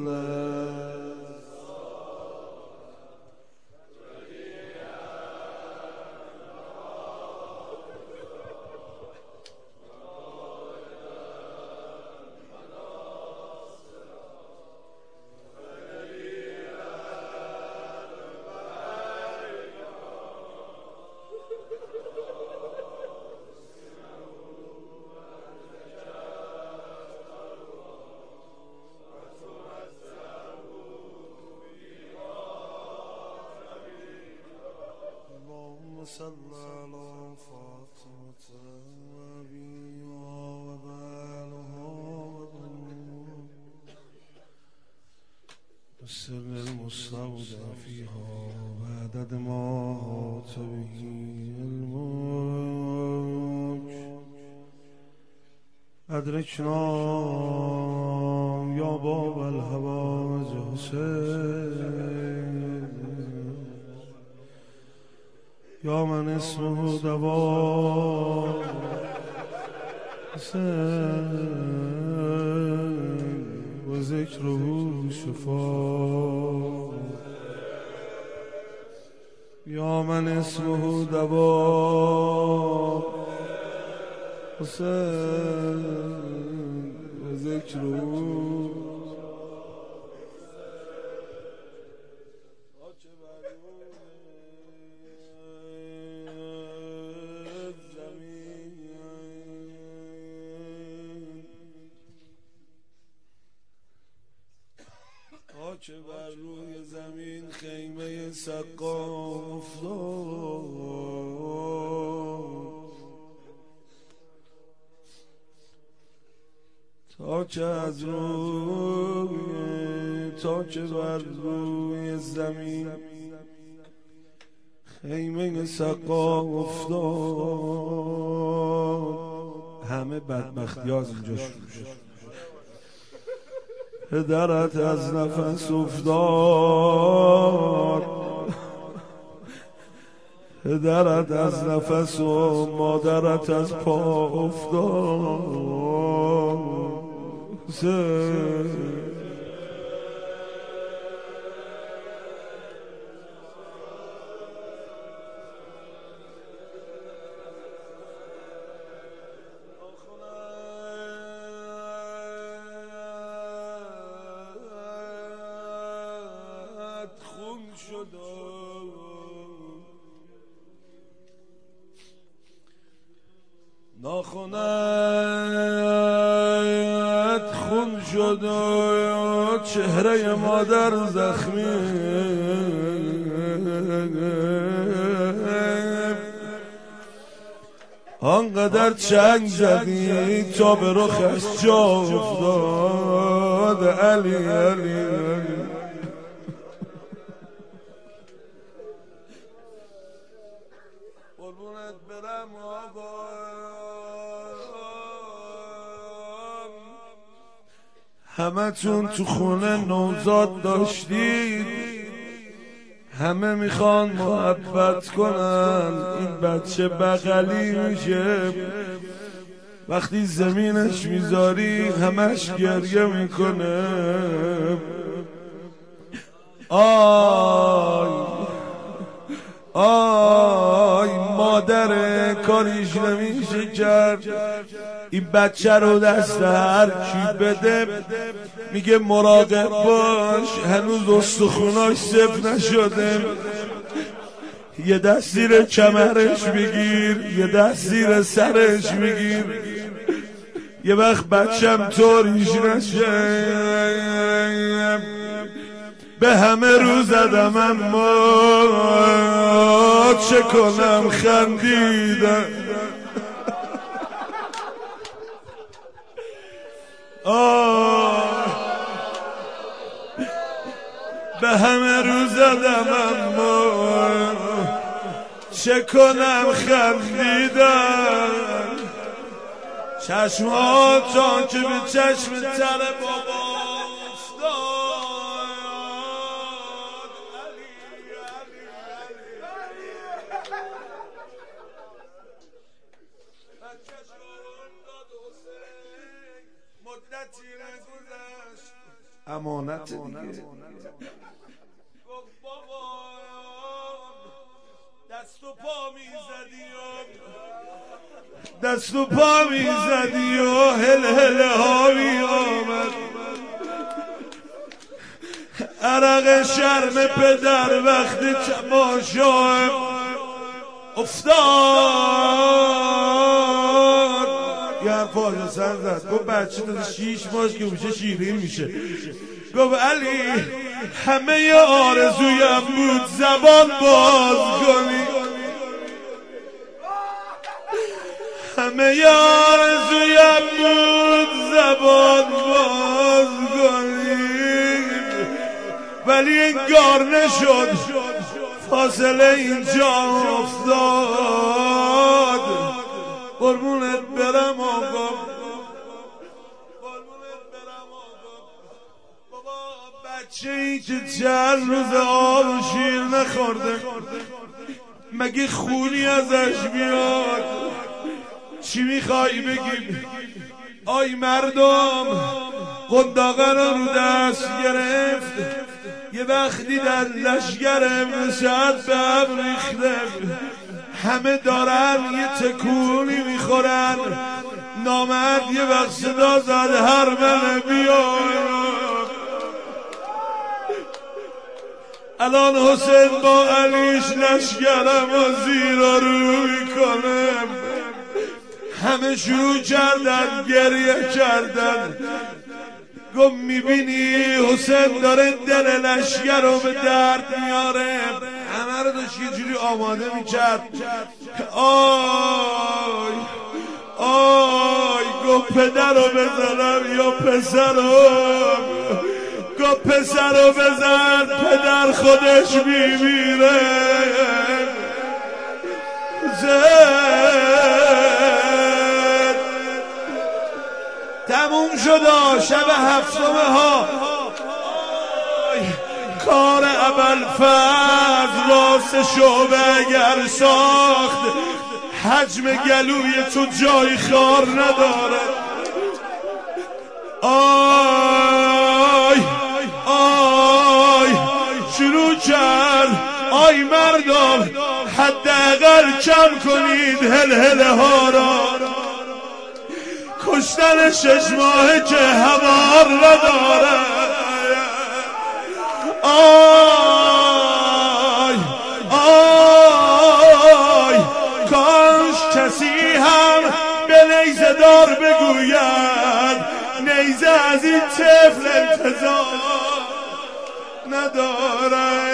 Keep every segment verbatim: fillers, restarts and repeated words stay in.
صلى على فاطمة وأبيها وبالها والسر المستودع فيها وعدد ما أحاط به علمك أدركنا يا باب الهوى حسين يا من اسمه دواء حسين وذكره شفاء يا من اسمه دواء حسين وذكره که بر روی زمین خیمه سقا افتاد تا که از روی تا که بر روی زمین خیمه سقا افتاد همه بدبختی ها از اینجا شروع شد پدرت از نفس افتاد پدرت از نفس و مادرت از پا افتاد ناخنت خون شد و چهره مادر زخمی آنقدر چنگ زدی تا به رخش جا افتاد علی علی علی قربونت برم آقا همه تون تو خونه نوزاد داشتید همه میخوان محبت کنن این بچه بغلی میشه وقتی زمینش میذاری همش گریه میکنه آی آی مادر کاریش نمیشه کرد این بچه رو دست هر کی بده میگه مراقب باش هنوز استخوناش صف نشده یه دست زیر کمرش بگیر یه دست زیر سرش بگیر یه وقت بچم طوریش نشه به همه رو زدم اما چه کنم خندیدم آه به همه رو زدم اما چه کنم خندیدم چشماتان که به چشم تر بابا افتاد علی علی علی مدتی نگذشت امانت دیگه. دست و پا میزدی و دست و پا میزدی و هل هل ها می آمد، عرق شرم پدر وقتی تماشا افتاد. یه حرف آجا سن زد، گفت بچه تا شیش ماش که میشه شیرین میشه. گفت علی همه آرزویم بود زبان باز کنی، همه آرزویم بود زبان باز کنی، ولی انگار نشد، فاصله اینجا افتاد. قربونت برم آقا، قربونت برم آقا. بابا بچه ای که چند روز آب و شیر نخورده مگه خونی ازش بیاد؟ چی میخوایی بگیم؟ آی مردم، قنداقه رو رو دست گرفت، یه وقتی در لشگر مساعد به هم ریخته، همه دارن یه تکونی میخورن. نامرد یه وقت صدا زد هر من بیای. الان حسین با علیش لشگرم و زیر و روی کنم، همه شروع کردن گریه کردن. گم میبینی حسین داره دل لشگر رو به درد میاره، همه رو داشت یه جوری آماده میکرد. آی آی گفت پدر رو بزنم یا پسر رو؟ گفت پسر رو بزن، پدر خودش میمیره. تموم شد شب هفتمه ها. کار ابوالفضل راست شعبه اگر ساخت، حجم گلوی تو جای خار نداره. آی آی شروع کرد، آی مردم حداقل کم کنید هل هل ها را. کشتن شش ماهه که همار نداره. آی آی کاش کسی هم به نیزه دار بگوید نیزه از این طفل انتظار نداره.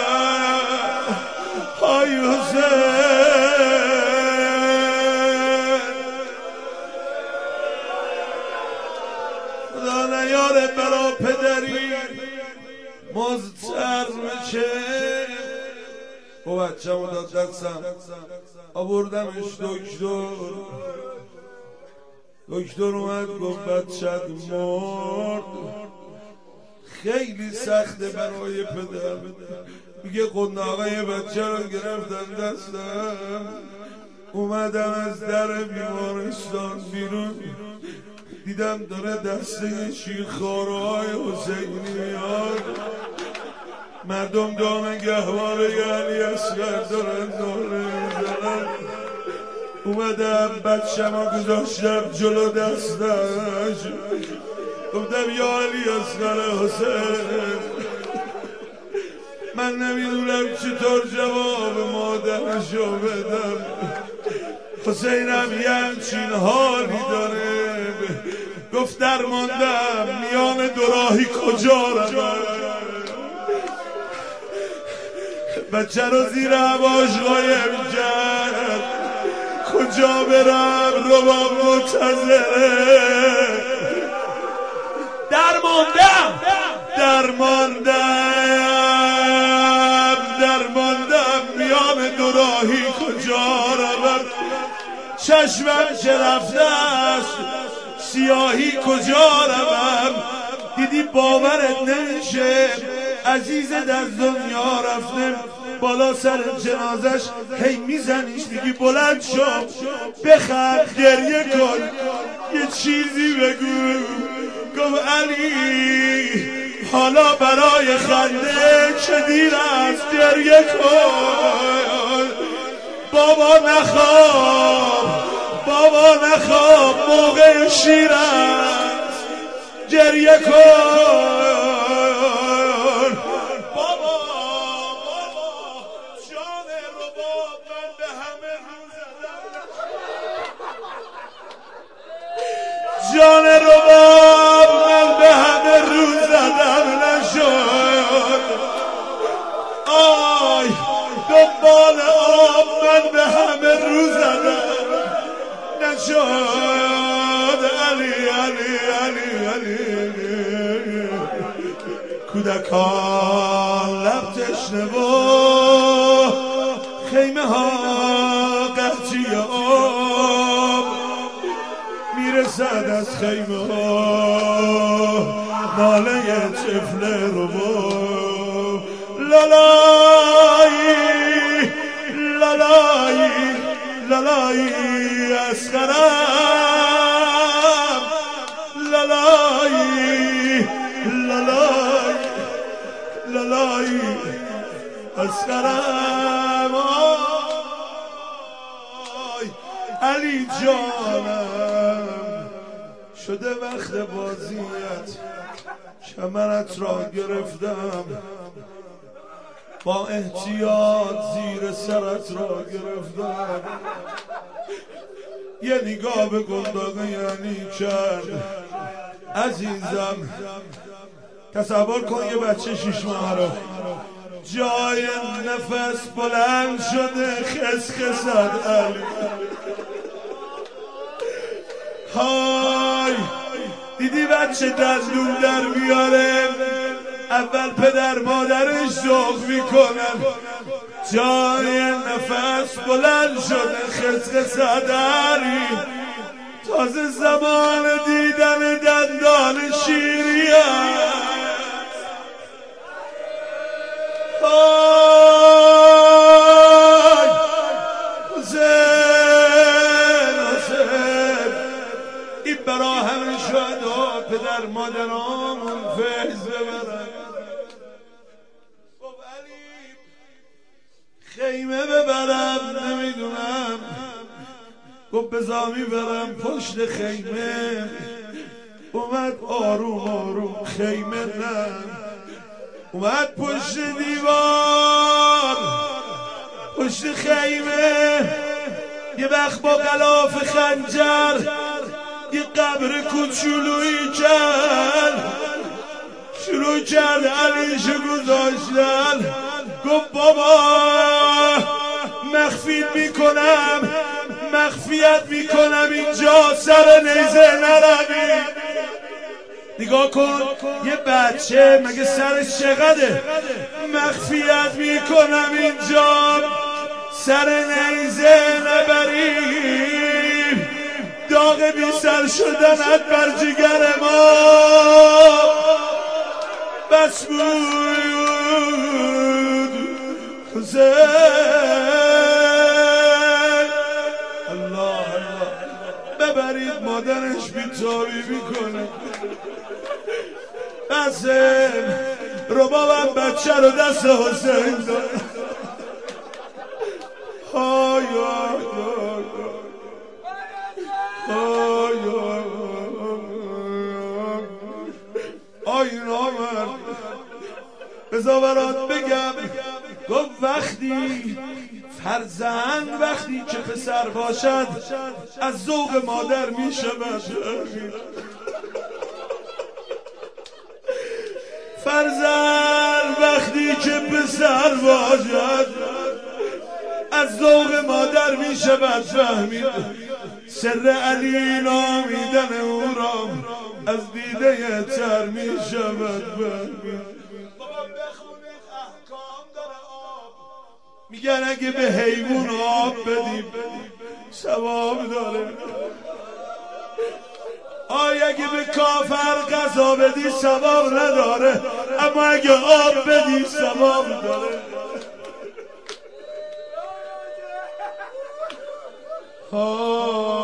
آی حسین خدا نیاره برا پدری مزتر میشه. با بچه همو داد دستم، آوردمش دکتر. دکتر اومد گفت بچت مرد. خیلی سخته برای پدر، میگه قنداقه یه بچه رو گرفتن دستم، اومدم از در بیمارستان بیرون، دیدم داره دسته شیرخوارهای حسینی میاد. مردم دام گهواره علی اصغر دارن ناله میزنن. اومدم بچم ها گذاشتم جلو دستش، گفتم یا علی اصغر حسین، من نمیدونم چطور جواب مادرشو بدم. حسینم یه همچین حالی داره. گفت در ماندم میان دوراهی کجا روم، بچه رو زیر هواش قایم کرد. کجا برم روام منتظره. در ماندم در ماندم در ماندم میان دوراهی کجا روم. چشمم که رفته است سیاهی کجا روم. دیدی باورت نمیشه عزیز در دنیا رفته، بالا سر جنازش هی میزنیش میگی بلند شو بخند گریه کن یه چیزی بگو. گفت علی حالا برای خنده چه دیر است گریه کن بابا نخواب بابا نخواب موقع شیر است گریه کن بابا بابا جان رباب من به همه روز جان رباب من به همه روز زدم نشد آی دنبال آب من به همه روز زدم نشد علی علی علی علی کودکان لب تشنه و خیمه ها قحطی آب میرسد از خیمه ها ناله طفل رباب لالایی لالایی لالایی اسخرم لالایی لالایی لالایی اسخرم آی علی جانم شده وقت بازیت کمرت را گرفتم با احتیاط زیر سرت را گرفتم یه نگاه به گنداقه یعنی کرد عزیزم تصور کن یه بچه شیش ماه رو جای نفس بلند شده خس خسد علی های دیدی بچه دندون در بیاره اول پدر مادرش ذوق میکنن جای نفس بلند شده خس خسد علی تازه زمان دیدن دندان شیری است حسین حسین این برا همه شهدا پدر مادرامون فیض ببرن گفت علی خیمه ببرم نمیدونم گفت بذار میبرم پشت خیمه اومد آروم آروم خیمه نه اومد پشت دیوار پشت خیمه یه وقت با غلاف خنجر یه قبر کوچولویی کرد شروع کرد علیشو گذاشتن گفت بابا مخفیت میکنم مخفیت میکنم اینجا سر نیزه نروی نگاه کن یه بچه مگه سرش چقدره مخفیت میکنم اینجا سر نیزه نبری داغ بی سر شدنت بر جگر ما بس بود حسین الله الله ببرید مادرش بیتابی میکنه قسم ربابم بچه رو دست حسین داد های های های آی نامرد بذار برات بگم گفت وقتی فرزند وقتی که پسر باشد از ذوق مادر میشود فرزند وقتی که پسر باشد از ذوق مادر میشود فهمید سر علی نامیدن او را از دیده تر میشود فهمید بابا بخونید احکام داره آب میگن اگه به حیوان آب بدیم ثواب داره آیا اگه به کافر غذا بدی ثواب نداره اما اگه آب بدی ثواب داره ها